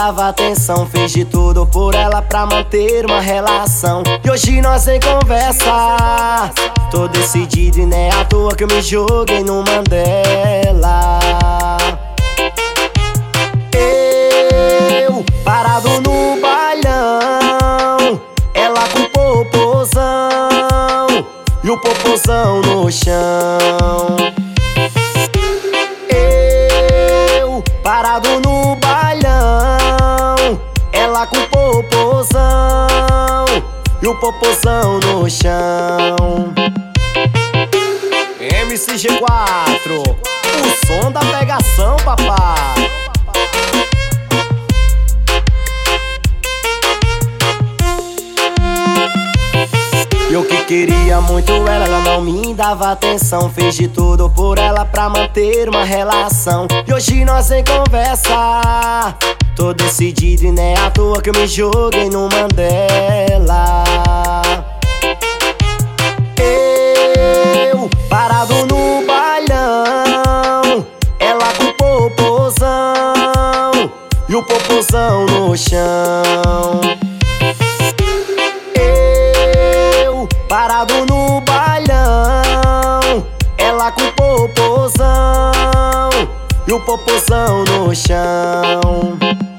dava atenção, fez de tudo por ela pra manter uma relação. E hoje nós em conversa, tô decidido e não é à toa que eu me joguei no Mandela. Eu, parado no bailão, ela com popozão e o popozão no chão. Eu, parado no bailão, ela com popozão e o popozão no chão. MCG4, o som da pegação, papai. Eu que queria muito ela não me dava atenção, fez de tudo por ela pra manter uma relação. E hoje nós em conversa, tô decidido e não é à toa que eu me joguei no Mandela. Eu, parado no bailão, ela com popozão e o popozão no chão. Parado no bailão, ela com popozão e o popozão no chão.